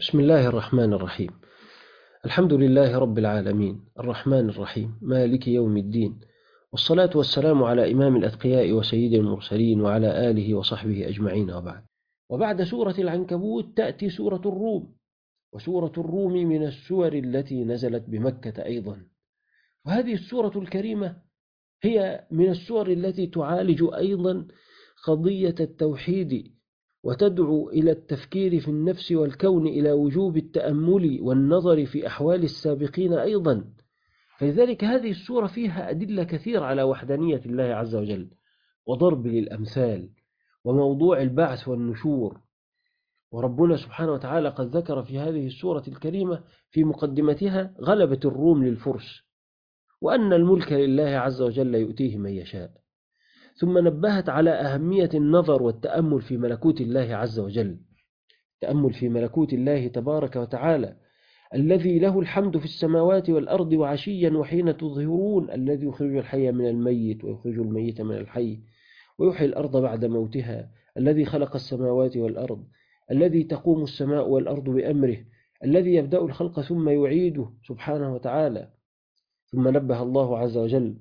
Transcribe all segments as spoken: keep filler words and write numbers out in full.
بسم الله الرحمن الرحيم. الحمد لله رب العالمين الرحمن الرحيم مالك يوم الدين، والصلاة والسلام على إمام الأتقياء وسيد المرسلين وعلى آله وصحبه أجمعين، وبعد. وبعد سورة العنكبوت تأتي سورة الروم، وسورة الروم من السور التي نزلت بمكة أيضا. وهذه السورة الكريمة هي من السور التي تعالج أيضا قضية التوحيد، وتدعو إلى التفكير في النفس والكون، إلى وجوب التأمل والنظر في أحوال السابقين أيضا. فلذلك هذه السورة فيها أدلة كثيرة على وحدانية الله عز وجل، وضرب للأمثال، وموضوع البعث والنشور. وربنا سبحانه وتعالى قد ذكر في هذه السورة الكريمة في مقدمتها غلبة الروم للفرس، وأن الملك لله عز وجل يؤتيه من يشاء. ثم نبهت على أهمية النظر والتأمل في ملكوت الله عز وجل، التأمل في ملكوت الله تبارك وتعالى الذي له الحمد في السماوات والأرض وعشيا وحين تظهرون، الذي يخرج الحي من الميت ويخرج الميت من الحي ويحيي الأرض بعد موتها، الذي خلق السماوات والأرض، الذي تقوم السماء والأرض بأمره، الذي يبدأ الخلق ثم يعيده سبحانه وتعالى. ثم نبه الله عز وجل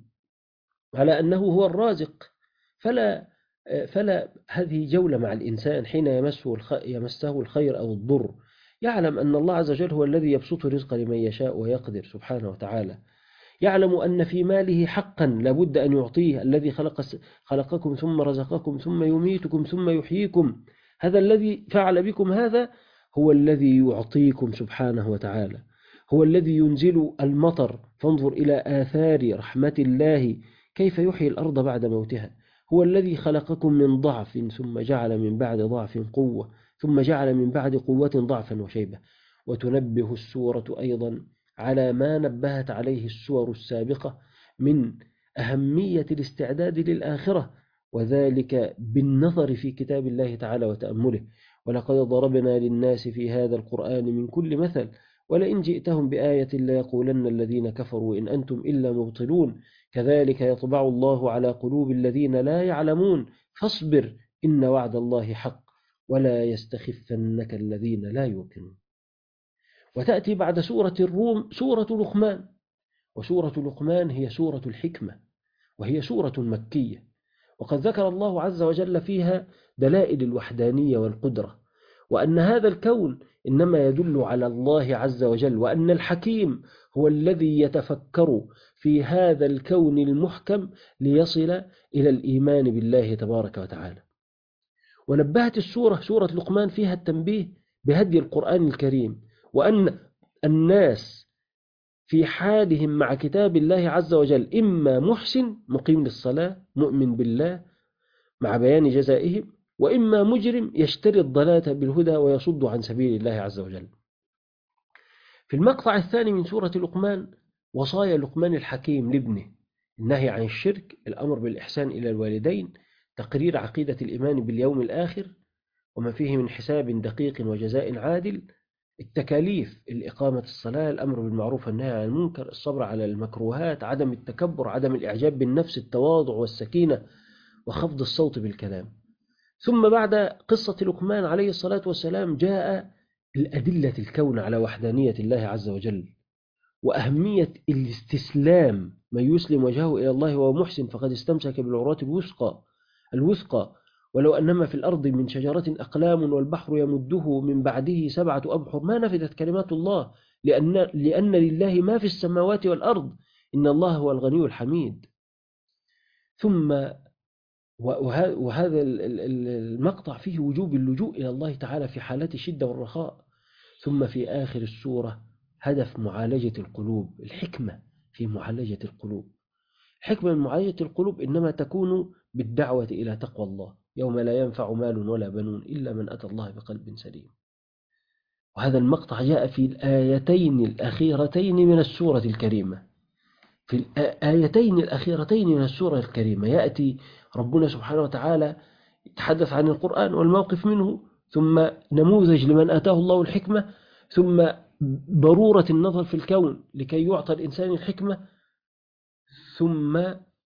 على أنه هو الرازق، فلا فلا هذه جولة مع الإنسان حين يمسه يمسه الخير أو الضر، يعلم أن الله عز وجل هو الذي يبسط الرزق لمن يشاء ويقدر سبحانه وتعالى. يعلم أن في ماله حقا لابد أن يعطيه، الذي خلق خلقكم ثم رزقكم ثم يميتكم ثم يحييكم، هذا الذي فعل بكم هذا هو الذي يعطيكم سبحانه وتعالى، هو الذي ينزل المطر. فانظر إلى آثار رحمة الله كيف يحيي الأرض بعد موتها. هو الذي خلقكم من ضعف ثم جعل من بعد ضعف قوة، ثم جعل من بعد قوة ضعفا وشيبة. وتنبه السورة أيضا على ما نبهت عليه السور السابقة من أهمية الاستعداد للآخرة، وذلك بالنظر في كتاب الله تعالى وتأمله. ولقد ضربنا للناس في هذا القرآن من كل مثل، ولئن جئتهم بآية ليقولن الذين كفروا إن أنتم إلا مبطلون، كذلك يطبع الله على قلوب الذين لا يعلمون، فاصبر إن وعد الله حق ولا يستخفنك الذين لا يوقنون. وتأتي بعد سورة الروم سورة لقمان، وسورة لقمان هي سورة الحكمة، وهي سورة مكية، وقد ذكر الله عز وجل فيها دلائل الوحدانية والقدرة، وأن هذا الكون إنما يدل على الله عز وجل، وأن الحكيم هو الذي يتفكر في هذا الكون المحكم ليصل إلى الإيمان بالله تبارك وتعالى. ونبهت السورة سورة لقمان فيها التنبيه بهدي القرآن الكريم، وأن الناس في حالهم مع كتاب الله عز وجل إما محسن مقيم للصلاة مؤمن بالله مع بيان جزائهم، وإما مجرم يشتري الضلالة بالهدى ويصد عن سبيل الله عز وجل. في المقطع الثاني من سورة لقمان وصايا لقمان الحكيم لابنه: النهي عن الشرك، الأمر بالإحسان إلى الوالدين، تقرير عقيدة الإيمان باليوم الآخر وما فيه من حساب دقيق وجزاء عادل، التكاليف، الإقامة الصلاة، الأمر بالمعروف والنهي عن المنكر، الصبر على المكروهات، عدم التكبر، عدم الإعجاب بالنفس، التواضع والسكينة وخفض الصوت بالكلام. ثم بعد قصة لقمان عليه الصلاة والسلام جاء الأدلة الكون على وحدانية الله عز وجل، وأهمية الاستسلام. من يسلم وجهه إلى الله وهو محسن فقد استمسك بالعروة الوثقى الوثقى ولو أنما في الأرض من شجرة أقلام والبحر يمده من بعده سبعة أبحر ما نفذت كلمات الله، لأن, لأن لله ما في السماوات والأرض إن الله هو الغني الحميد. ثم وهذا المقطع فيه وجوب اللجوء إلى الله تعالى في حالات الشدة والرخاء. ثم في آخر السورة هدف معالجة القلوب، الحكمة في معالجة القلوب. الحكمة من معالجة القلوب إنما تكون بالدعوة إلى تقوى الله، يوم لا ينفع مال ولا بنون إلا من أتى الله بقلب سليم. وهذا المقطع جاء في الآيتين الأخيرتين من السورة الكريمة. في الآيتين الأخيرتين من السورة الكريمة يأتي ربنا سبحانه وتعالى يتحدث عن القرآن والموقف منه، ثم نموذج لمن آتاه الله الحكمة، ثم ضرورة النظر في الكون لكي يعطى الإنسان الحكمة، ثم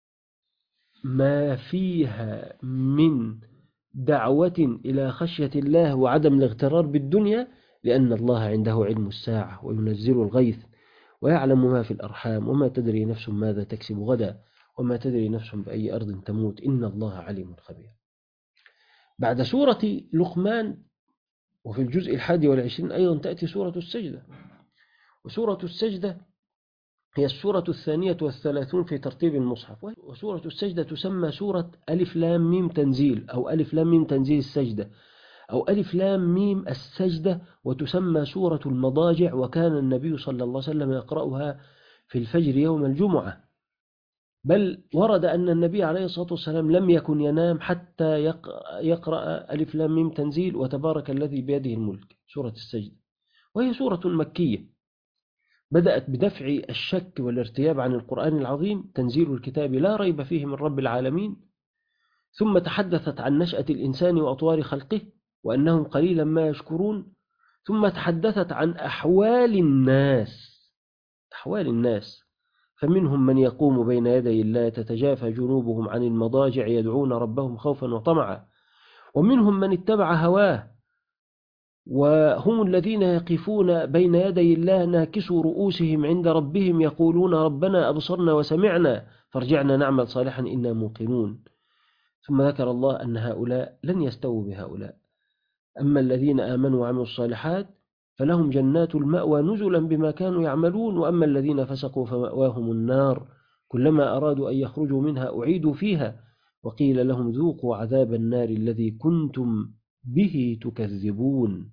ما فيها من دعوة إلى خشية الله وعدم الاغترار بالدنيا لأن الله عنده علم الساعة وينزل الغيث ويعلم ما في الأرحام وما تدري نفس ماذا تكسب غدا وما تدري نفس بأي أرض تموت إن الله عليم خبير. بعد سورة لقمان وفي الجزء الحادي والعشرين أيضا تأتي سورة السجدة، وسورة السجدة هي السورة الثانية والثلاثون في ترتيب المصحف، وسورة السجدة تسمى سورة ألف لام ميم تنزيل أو ألف لام ميم تنزيل السجدة أو ألف لام ميم السجدة، وتسمى سورة المضاجع، وكان النبي صلى الله عليه وسلم يقرأها في الفجر يوم الجمعة، بل ورد أن النبي عليه الصلاة والسلام لم يكن ينام حتى يقرأ ألف لام ميم تنزيل وتبارك الذي بيده الملك سورة السجدة، وهي سورة مكية بدأت بدفع الشك والارتياب عن القرآن العظيم، تنزيل الكتاب لا ريب فيه من رب العالمين، ثم تحدثت عن نشأة الإنسان وأطوار خلقه وأنهم قليلا ما يشكرون، ثم تحدثت عن أحوال الناس أحوال الناس فمنهم من يقوم بين يدي الله تتجافى جنوبهم عن المضاجع يدعون ربهم خوفا وطمعا، ومنهم من اتبع هواه وهم الذين يقفون بين يدي الله ناكسوا رؤوسهم عند ربهم يقولون ربنا أبصرنا وسمعنا فارجعنا نعمل صالحا إنا موقنون. ثم ذكر الله أن هؤلاء لن يستووا بهؤلاء، أما الذين آمنوا وعملوا الصالحات فلهم جنات المأوى نزلا بما كانوا يعملون، وأما الذين فسقوا فمأواهم النار كلما أرادوا أن يخرجوا منها أعيدوا فيها وقيل لهم ذوقوا عذاب النار الذي كنتم به تكذبون.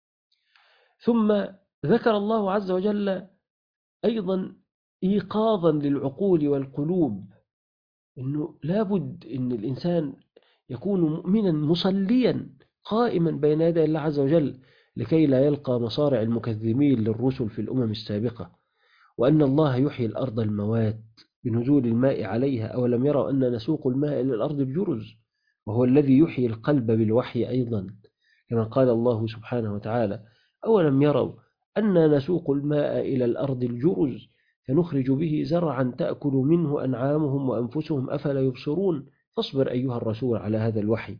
ثم ذكر الله عز وجل أيضا إيقاظا للعقول والقلوب أنه لابد أن الإنسان يكون مؤمنا مصليا قائما بين يدي الله عز وجل لكي لا يلقى مصارع المكذبين للرسل في الأمم السابقة، وأن الله يحيي الأرض الموات بنزول الماء عليها، أولم يروا أن نسوق الماء إلى الأرض الجرز، وهو الذي يحيي القلب بالوحي أيضا كما قال الله سبحانه وتعالى أولم يروا أن نسوق الماء إلى الأرض الجرز فنخرج به زرعا تأكل منه أنعامهم وأنفسهم أفلا يبصرون. فاصبر أيها الرسول على هذا الوحي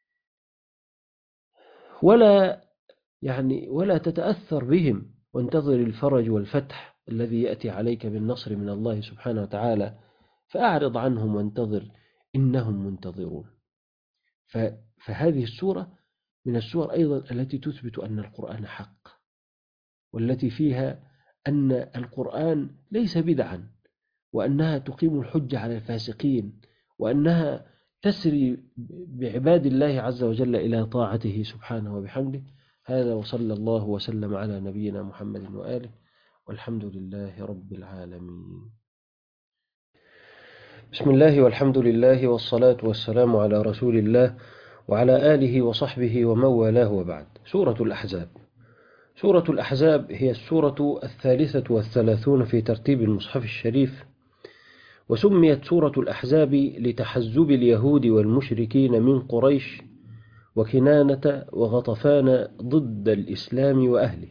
ولا يعني ولا تتأثر بهم، وانتظر الفرج والفتح الذي يأتي عليك بالنصر من الله سبحانه وتعالى، فأعرض عنهم وانتظر إنهم منتظرون. فهذه السورة من السور أيضا التي تثبت أن القرآن حق، والتي فيها أن القرآن ليس بدعا، وأنها تقيم الحجة على الفاسقين، وأنها تسري بعباد الله عز وجل إلى طاعته سبحانه وبحمده. هذا وصلى الله وسلم على نبينا محمد وآله والحمد لله رب العالمين. بسم الله والحمد لله والصلاة والسلام على رسول الله وعلى آله وصحبه ومن والاه وبعد. سورة الأحزاب. سورة الأحزاب هي السورة الثالثة والثلاثون في ترتيب المصحف الشريف، وسميت سورة الأحزاب لتحزب اليهود والمشركين من قريش وكنانة وغطفان ضد الإسلام وأهله،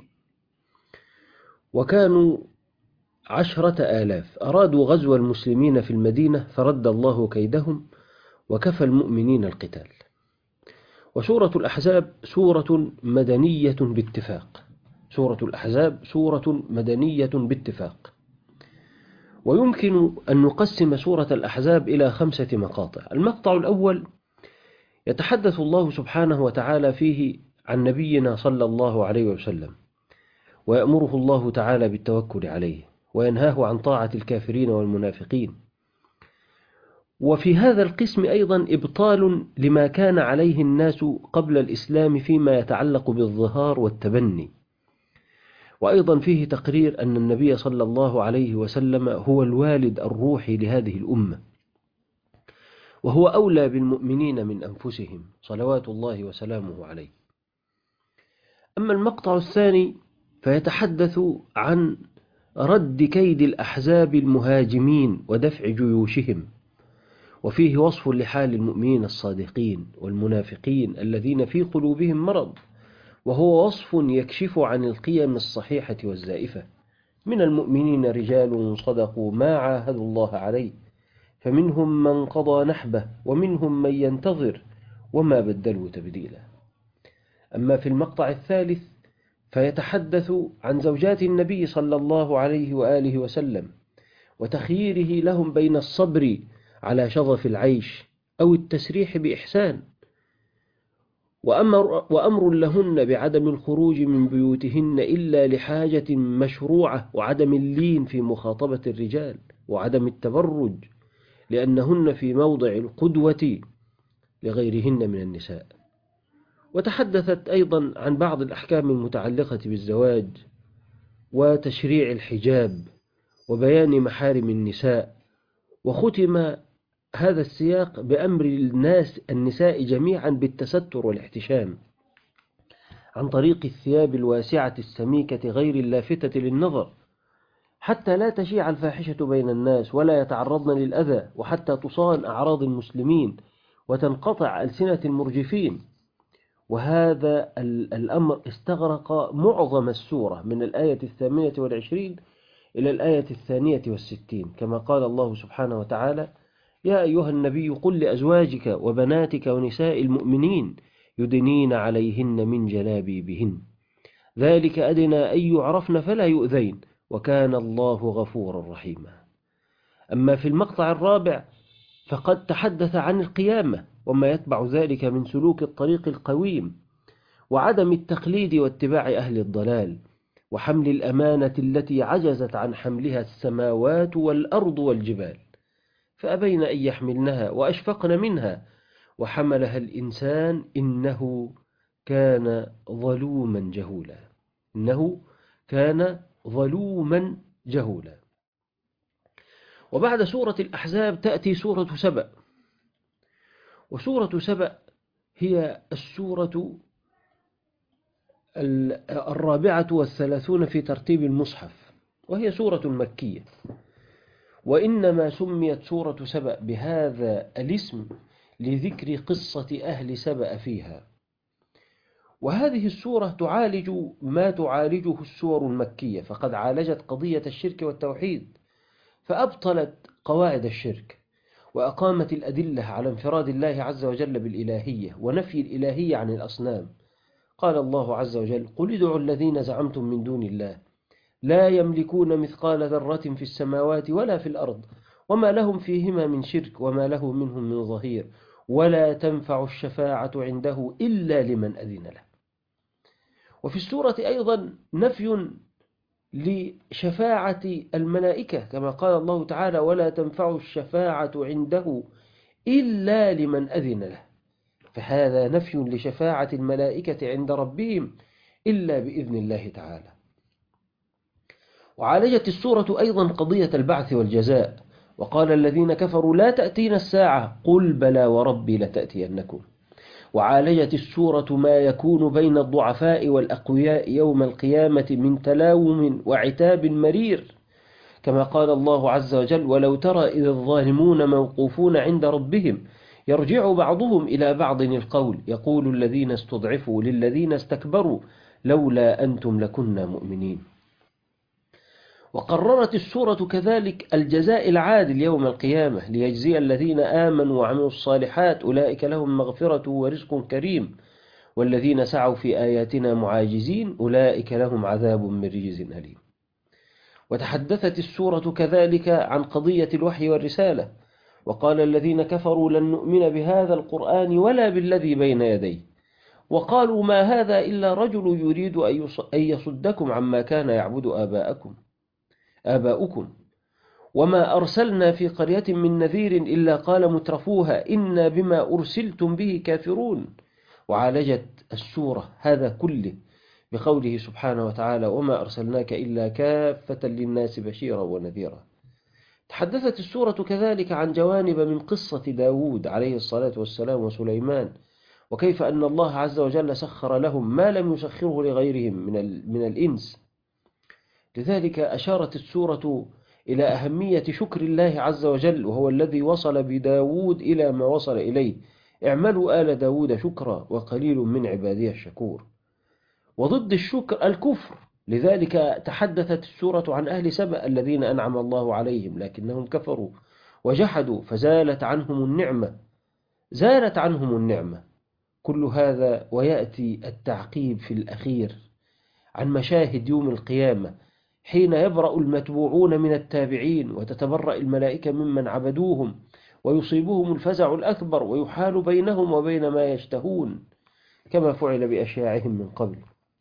وكانوا عشرة آلاف أرادوا غزو المسلمين في المدينة فرد الله كيدهم وكفى المؤمنين القتال. وسورة الأحزاب سورة مدنية باتفاق سورة الأحزاب سورة مدنية باتفاق ويمكن أن نقسم سورة الأحزاب إلى خمسة مقاطع. المقطع الأول يتحدث الله سبحانه وتعالى فيه عن نبينا صلى الله عليه وسلم، ويأمره الله تعالى بالتوكل عليه وينهاه عن طاعة الكافرين والمنافقين. وفي هذا القسم أيضا إبطال لما كان عليه الناس قبل الإسلام فيما يتعلق بالظهار والتبني، وأيضا فيه تقرير أن النبي صلى الله عليه وسلم هو الوالد الروحي لهذه الأمة، وهو أولى بالمؤمنين من أنفسهم صلوات الله وسلامه عليه. أما المقطع الثاني فيتحدث عن رد كيد الأحزاب المهاجمين ودفع جيوشهم، وفيه وصف لحال المؤمنين الصادقين والمنافقين الذين في قلوبهم مرض، وهو وصف يكشف عن القيم الصحيحة والزائفة. من المؤمنين رجال صدقوا ما عاهدوا الله عليه فمنهم من قضى نحبه ومنهم من ينتظر وما بدلوا تبديلا. أما في المقطع الثالث فيتحدث عن زوجات النبي صلى الله عليه وآله وسلم وتخييره لهم بين الصبر على شظف العيش أو التسريح بإحسان، وأمر, وأمر لهن بعدم الخروج من بيوتهن إلا لحاجة مشروعة، وعدم اللين في مخاطبة الرجال، وعدم التبرج لأنهن في موضع القدوة لغيرهن من النساء. وتحدثت أيضا عن بعض الأحكام المتعلقة بالزواج وتشريع الحجاب وبيان محارم النساء. وختم هذا السياق بأمر الناس النساء جميعا بالتستر والاحتشام عن طريق الثياب الواسعة السميكة غير اللافتة للنظر، حتى لا تشيع الفاحشة بين الناس ولا يتعرضن للأذى، وحتى تصان أعراض المسلمين وتنقطع ألسنة المرجفين. وهذا الأمر استغرق معظم السورة من الآية الثامنة والعشرين إلى الآية الثانية والستين، كما قال الله سبحانه وتعالى: يا أيها النبي قل لأزواجك وبناتك ونساء المؤمنين يدنين عليهن من جلابيبهن ذلك أدنى أن يعرفن فلا يؤذين وكان الله غفورا رحيما. أما في المقطع الرابع فقد تحدث عن القيامة وما يتبع ذلك من سلوك الطريق القويم، وعدم التقليد واتباع أهل الضلال، وحمل الأمانة التي عجزت عن حملها السماوات والأرض والجبال فأبين أن يحملنها وأشفقن منها وحملها الإنسان إنه كان ظلوما جهولا إنه كان ظلوما جهولا. وبعد سورة الأحزاب تأتي سورة سبأ، وسورة سبأ هي السورة الرابعة والثلاثون في ترتيب المصحف، وهي سورة مكية، وإنما سميت سورة سبأ بهذا الاسم لذكر قصة أهل سبأ فيها. وهذه السورة تعالج ما تعالجه السور المكية، فقد عالجت قضية الشرك والتوحيد فأبطلت قواعد الشرك، وأقامت الأدلة على انفراد الله عز وجل بالإلهية ونفي الإلهية عن الأصنام. قال الله عز وجل: قل ادعوا الذين زعمتم من دون الله لا يملكون مثقال ذرة في السماوات ولا في الأرض وما لهم فيهما من شرك وما له منهم من ظهير ولا تنفع الشفاعة عنده إلا لمن أذن له. وفي السورة أيضا نفي لشفاعة الملائكة كما قال الله تعالى: ولا تنفع الشفاعة عنده إلا لمن أذن له، فهذا نفي لشفاعة الملائكة عند ربهم إلا بإذن الله تعالى. وعالجت السورة أيضا قضية البعث والجزاء، وقال الذين كفروا لا تأتينا الساعة قل بلى وربي لتأتينكم. وعالجت السورة ما يكون بين الضعفاء والأقوياء يوم القيامة من تلاوم وعتاب مرير، كما قال الله عز وجل: ولو ترى إذ الظالمون موقوفون عند ربهم يرجع بعضهم إلى بعض القول يقول الذين استضعفوا للذين استكبروا لولا أنتم لكنا مؤمنين. وقررت السورة كذلك الجزاء العادل يوم القيامة ليجزي الذين آمنوا وعملوا الصالحات أولئك لهم مغفرة ورزق كريم والذين سعوا في آياتنا معاجزين أولئك لهم عذاب من رجز أليم. وتحدثت السورة كذلك عن قضية الوحي والرسالة، وقال الذين كفروا لن نؤمن بهذا القرآن ولا بالذي بين يديه وقالوا ما هذا إلا رجل يريد أن يصدكم عما كان يعبد آباءكم آباؤكم وما أرسلنا في قرية من نذير إلا قال مترفوها إنا بما أرسلتم به كافرون. وعالجت السورة هذا كله بقوله سبحانه وتعالى: وما أرسلناك إلا كافة للناس بشيرا ونذيرا. تحدثت السورة كذلك عن جوانب من قصة داود عليه الصلاة والسلام وسليمان، وكيف أن الله عز وجل سخر لهم ما لم يسخره لغيرهم من, من الإنس. لذلك أشارت السورة إلى أهمية شكر الله عز وجل، وهو الذي وصل بداود إلى ما وصل إليه: اعملوا آل داود شكرا وقليل من عبادي الشكور. وضد الشكر الكفر، لذلك تحدثت السورة عن أهل سبأ الذين أنعم الله عليهم لكنهم كفروا وجحدوا فزالت عنهم النعمة زالت عنهم النعمة كل هذا. ويأتي التعقيب في الأخير عن مشاهد يوم القيامة حين يبرأ المتبوعون من التابعين وتتبرأ الملائكة ممن عبدوهم ويصيبهم الفزع الأكبر ويحال بينهم وبين ما يشتهون كما فعل بأشياعهم من قبل.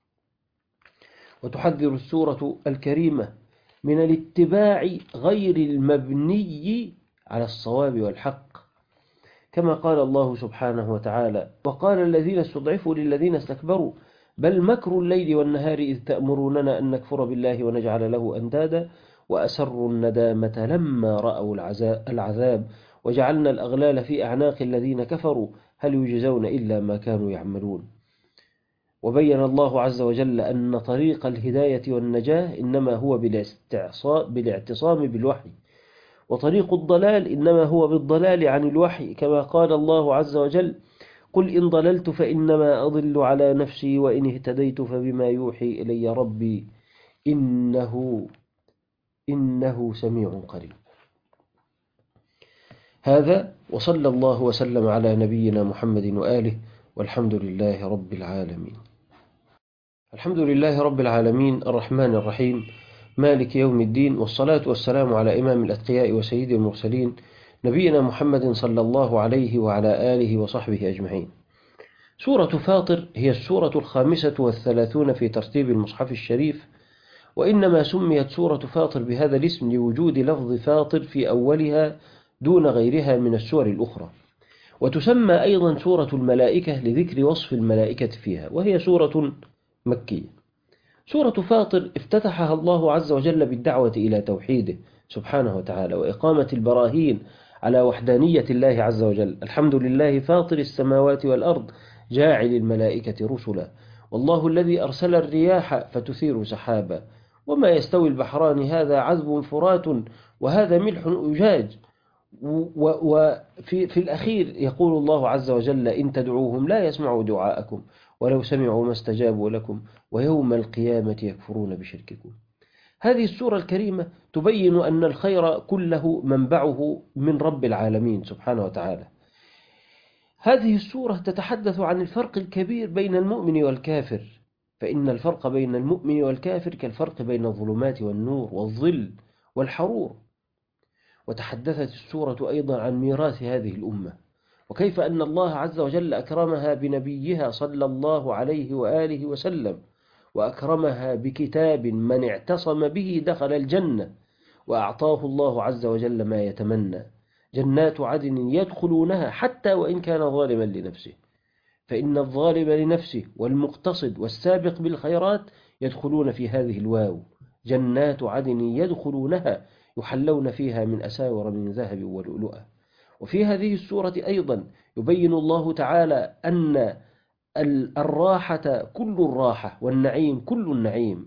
وتحذر السورة الكريمة من الاتباع غير المبني على الصواب والحق، كما قال الله سبحانه وتعالى: وقال الذين استضعفوا للذين استكبروا بل مكر الليل والنهار إذ تأمروننا أن نكفر بالله ونجعل له أندادا وأسروا الندامة لما رأوا العذاب وجعلنا الأغلال في أعناق الذين كفروا هل يجزون إلا ما كانوا يعملون. وبين الله عز وجل أن طريق الهداية والنجاة إنما هو بالاعتصام بالوحي، وطريق الضلال إنما هو بالضلال عن الوحي، كما قال الله عز وجل: قل إن ضللت فإنما أضل على نفسي وإن اهتديت فبما يوحي إلي ربي إنه إنه سميع قريب. هذا وصلى الله وسلم على نبينا محمد وآله والحمد لله رب العالمين. الحمد لله رب العالمين الرحمن الرحيم مالك يوم الدين، والصلاة والسلام على إمام الأتقياء وسيد المرسلين نبينا محمد صلى الله عليه وعلى آله وصحبه أجمعين. سورة فاطر هي السورة الخامسة والثلاثون في ترتيب المصحف الشريف، وإنما سميت سورة فاطر بهذا الاسم لوجود لفظ فاطر في أولها دون غيرها من السور الأخرى. وتسمى أيضا سورة الملائكة لذكر وصف الملائكة فيها، وهي سورة مكية. سورة فاطر افتتحها الله عز وجل بالدعوة إلى توحيده سبحانه وتعالى وإقامة البراهين على وحدانية الله عز وجل. الحمد لله فاطر السماوات والأرض جاعل الملائكة رسلا، والله الذي أرسل الرياح فتثير سحابا، وما يستوي البحران هذا عذب فرات وهذا ملح أجاج. وفي في الأخير يقول الله عز وجل: إن تدعوهم لا يسمعوا دعاءكم ولو سمعوا ما استجابوا لكم ويوم القيامة يكفرون بشرككم. هذه السورة الكريمة تبين أن الخير كله منبعه من رب العالمين سبحانه وتعالى. هذه السورة تتحدث عن الفرق الكبير بين المؤمن والكافر، فإن الفرق بين المؤمن والكافر كالفرق بين الظلمات والنور والظل والحرور. وتحدثت السورة أيضا عن ميراث هذه الأمة، وكيف أن الله عز وجل أكرمها بنبيها صلى الله عليه وآله وسلم، وأكرمها بكتاب من اعتصم به دخل الجنة، وأعطاه الله عز وجل ما يتمنى: جنات عدن يدخلونها حتى وإن كان ظالما لنفسه، فإن الظالم لنفسه والمقتصد والسابق بالخيرات يدخلون في هذه الواو: جنات عدن يدخلونها يحلون فيها من أساور من ذهب ولؤلؤا. وفي هذه السورة أيضا يبين الله تعالى أن الراحة كل الراحة والنعيم كل النعيم،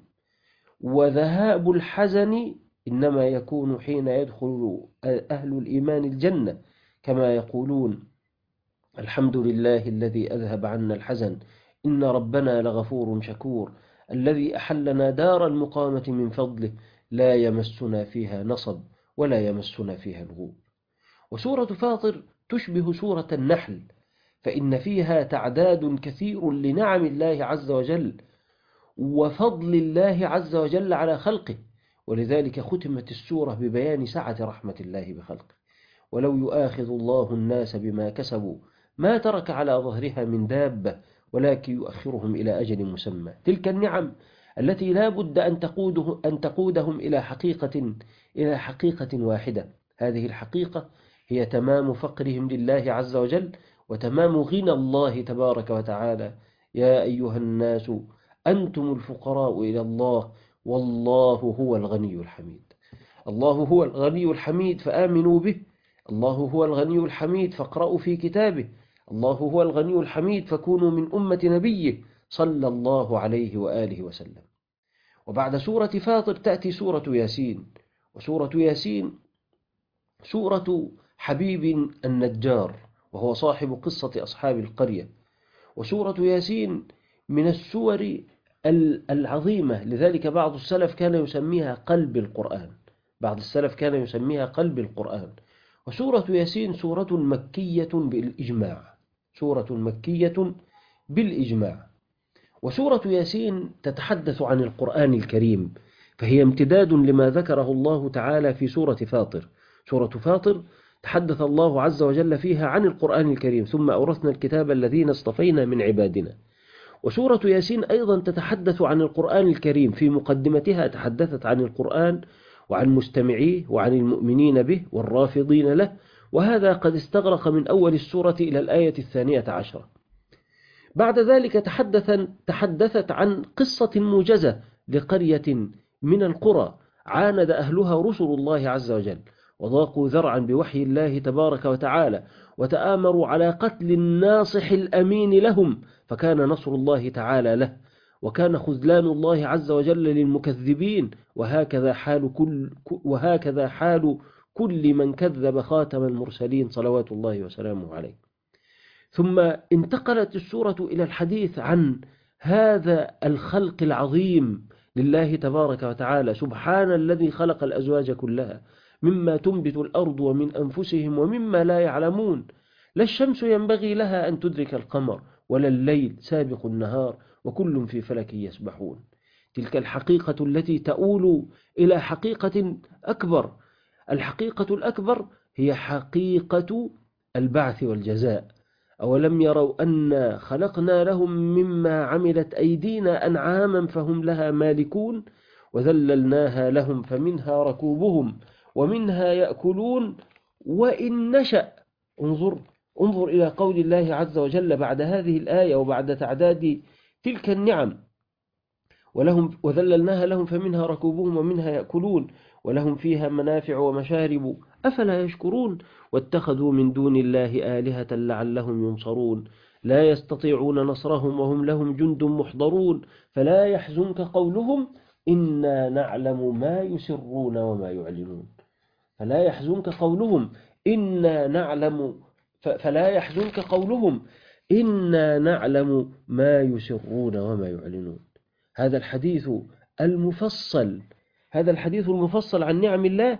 وذهاب الحزن إنما يكون حين يدخل أهل الإيمان الجنة، كما يقولون: الحمد لله الذي أذهب عنا الحزن إن ربنا لغفور شكور الذي أحلنا دار المقامة من فضله لا يمسنا فيها نصب ولا يمسنا فيها لغوب. وسورة فاطر تشبه سورة النحل، فإن فيها تعداد كثير لنعم الله عز وجل وفضل الله عز وجل على خلقه، ولذلك ختمت السورة ببيان سعة رحمة الله بخلقه: ولو يؤاخذ الله الناس بما كسبوا ما ترك على ظهرها من دابة ولكن يؤخرهم إلى أجل مسمى. تلك النعم التي لا بد أن تقوده أن تقودهم إلى حقيقة إلى حقيقة واحدة. هذه الحقيقة هي تمام فقرهم لله عز وجل وتمام غنى الله تبارك وتعالى: يا أيها الناس أنتم الفقراء إلى الله والله هو الغني الحميد. الله هو الغني الحميد فآمنوا به، الله هو الغني الحميد فاقرأوا في كتابه، الله هو الغني الحميد فكونوا من أمة نبيه صلى الله عليه وآله وسلم. وبعد سورة فاطر تأتي سورة ياسين، وسورة ياسين سورة حبيب النجار وهو صاحب قصة أصحاب القرية. وسورة ياسين من السور العظيمة، لذلك بعض السلف كان يسميها قلب القرآن، بعض السلف كان يسميها قلب القرآن. وسورة ياسين سورة مكية بالإجماع، سورة مكية بالإجماع. وسورة ياسين تتحدث عن القرآن الكريم، فهي امتداد لما ذكره الله تعالى في سورة فاطر. سورة فاطر تحدث الله عز وجل فيها عن القرآن الكريم: ثم أورثنا الكتاب الذين اصطفينا من عبادنا. وسورة ياسين أيضا تتحدث عن القرآن الكريم، في مقدمتها تحدثت عن القرآن وعن مستمعيه وعن المؤمنين به والرافضين له، وهذا قد استغرق من أول السورة إلى الآية الثانية عشرة. بعد ذلك تحدث تحدثت عن قصة موجزة لقرية من القرى عاند أهلها رسل الله عز وجل، وضاقوا ذرعا بوحي الله تبارك وتعالى، وتآمروا على قتل الناصح الأمين لهم، فكان نصر الله تعالى له، وكان خذلان الله عز وجل للمكذبين. وهكذا حال كل وهكذا حال كل من كذب خاتم المرسلين صلوات الله وسلامه عليه. ثم انتقلت السورة إلى الحديث عن هذا الخلق العظيم لله تبارك وتعالى: سبحان الذي خلق الأزواج كلها مما تنبت الأرض ومن أنفسهم ومما لا يعلمون، لا الشمس ينبغي لها أن تدرك القمر ولا الليل سابق النهار وكل في فلك يسبحون. تلك الحقيقة التي تؤول إلى حقيقة أكبر. الحقيقة الأكبر هي حقيقة البعث والجزاء. أولم يروا أنا خلقنا لهم مما عملت أيدينا أنعاما فهم لها مالكون وذللناها لهم فمنها ركوبهم ومنها يأكلون وإن نشأ. انظر انظر إلى قول الله عز وجل بعد هذه الآية وبعد تعداد تلك النعم: ولهم وذللناها لهم فمنها ركوبهم ومنها يأكلون ولهم فيها منافع ومشارب أفلا يشكرون واتخذوا من دون الله آلهة لعلهم ينصرون لا يستطيعون نصرهم وهم لهم جند محضرون فلا يحزنك قولهم إنا نعلم ما يسرون وما يعلنون. فلا يحزنك قولهم إنا نعلم فلا يحزنك قولهم إنا نعلم ما يسرون وما يعلنون. هذا الحديث المفصل هذا الحديث المفصل عن نعم الله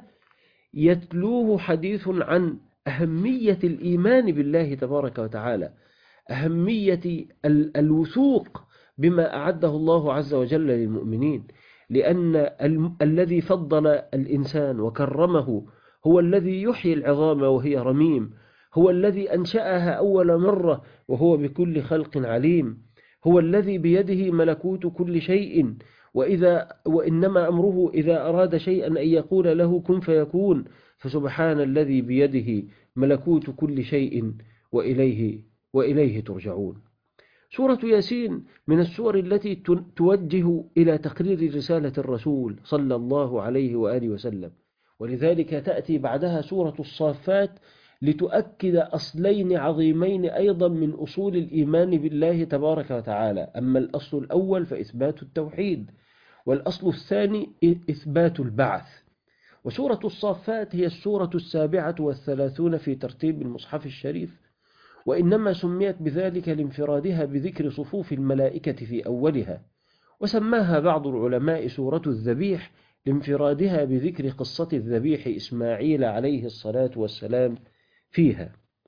يتلوه حديث عن أهمية الإيمان بالله تبارك وتعالى، أهمية ال الوثوق بما أعده الله عز وجل للمؤمنين، لأن ال الذي فضل الإنسان وكرمه هو الذي يحيي العظام وهي رميم، هو الذي أنشأها أول مرة وهو بكل خلق عليم، هو الذي بيده ملكوت كل شيء، وإذا وإنما أمره إذا أراد شيئا أن يقول له كن فيكون. فسبحان الذي بيده ملكوت كل شيء وإليه وإليه ترجعون. سورة ياسين من السور التي توجه إلى تقرير رسالة الرسول صلى الله عليه وآله وسلم، ولذلك تأتي بعدها سورة الصافات لتؤكد أصلين عظيمين أيضا من أصول الإيمان بالله تبارك وتعالى. أما الأصل الأول فإثبات التوحيد، والأصل الثاني إثبات البعث. وسورة الصافات هي السورة السابعة والثلاثون في ترتيب المصحف الشريف، وإنما سميت بذلك لانفرادها بذكر صفوف الملائكة في أولها، وسماها بعض العلماء سورة الذبيح لانفرادها بذكر قصة الذبيح إسماعيل عليه الصلاة والسلام فيها.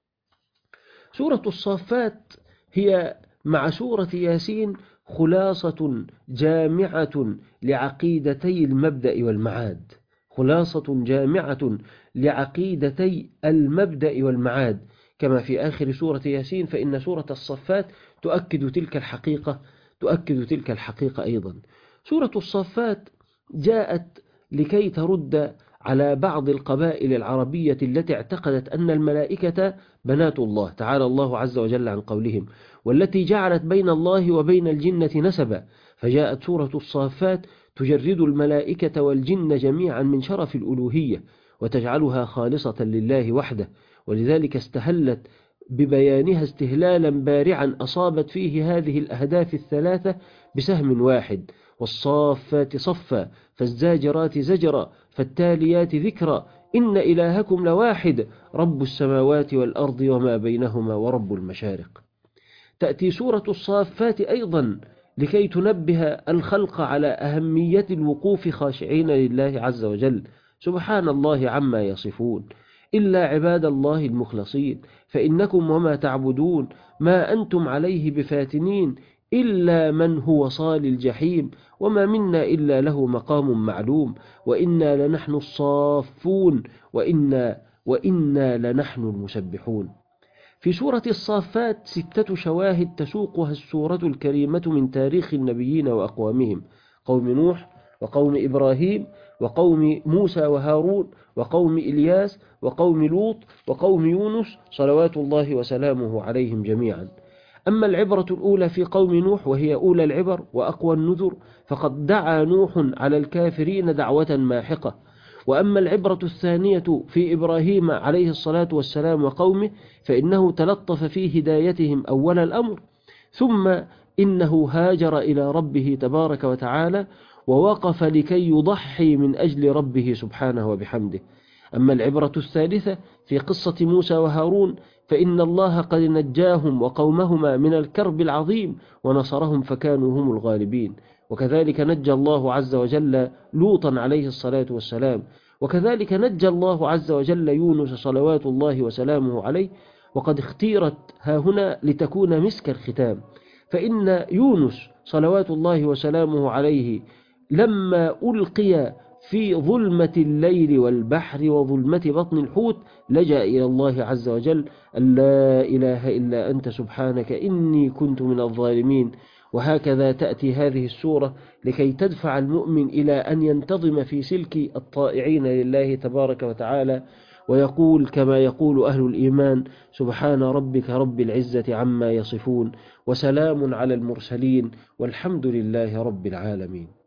سورة الصافات هي مع سورة ياسين خلاصة جامعة لعقيدتي المبدأ والمعاد خلاصة جامعة لعقيدتي المبدأ والمعاد كما في آخر سورة ياسين، فإن سورة الصفات تؤكد تلك الحقيقة تؤكد تلك الحقيقة أيضا. سورة الصفات جاءت لكي ترد على بعض القبائل العربية التي اعتقدت أن الملائكة بنات الله تعالى الله عز وجل عن قولهم، والتي جعلت بين الله وبين الجنة نسبا. فجاءت سورة الصافات تجرد الملائكة والجن جميعا من شرف الألوهية وتجعلها خالصة لله وحده، ولذلك استهلت ببيانها استهلالا بارعا أصابت فيه هذه الأهداف الثلاثة بسهم واحد: والصافات صفا فالزاجرات زجرا فالتاليات ذكرا إن إلهكم لواحد رب السماوات والأرض وما بينهما ورب المشارق. تأتي سورة الصافات أيضا لكي تنبه الخلق على أهمية الوقوف خاشعين لله عز وجل: سبحان الله عما يصفون إلا عباد الله المخلصين فإنكم وما تعبدون ما أنتم عليه بفاتنين إلا من هو صال الجحيم وما منا إلا له مقام معلوم وإنا لنحن الصافون وإنا, وإنا لنحن المسبحون. في سورة الصافات ستة شواهد تسوقها السورة الكريمة من تاريخ النبيين وأقوامهم: قوم نوح، وقوم إبراهيم، وقوم موسى وهارون، وقوم إلياس، وقوم لوط، وقوم يونس، صلوات الله وسلامه عليهم جميعا. أما العبرة الأولى في قوم نوح وهي أولى العبر وأقوى النذر، فقد دعا نوح على الكافرين دعوة ماحقة. وأما العبرة الثانية في إبراهيم عليه الصلاة والسلام وقومه، فإنه تلطف في هدايتهم أول الأمر، ثم إنه هاجر إلى ربه تبارك وتعالى ووقف لكي يضحي من أجل ربه سبحانه وبحمده. أما العبرة الثالثة في قصة موسى وهارون، فإن الله قد نجاهم وقومهما من الكرب العظيم ونصرهم فكانوا هم الغالبين. وكذلك نجى الله عز وجل لوطا عليه الصلاة والسلام، وكذلك نجى الله عز وجل يونس صلوات الله وسلامه عليه. وقد اختيرت ها هنا لتكون مسك الختام، فإن يونس صلوات الله وسلامه عليه لما ألقي في ظلمة الليل والبحر وظلمة بطن الحوت لجأ إلى الله عز وجل: أن لا إله إلا أنت سبحانك إني كنت من الظالمين. وهكذا تأتي هذه السورة لكي تدفع المؤمن إلى أن ينتظم في سلك الطائعين لله تبارك وتعالى، ويقول كما يقول أهل الإيمان: سبحان ربك رب العزة عما يصفون، وسلام على المرسلين، والحمد لله رب العالمين.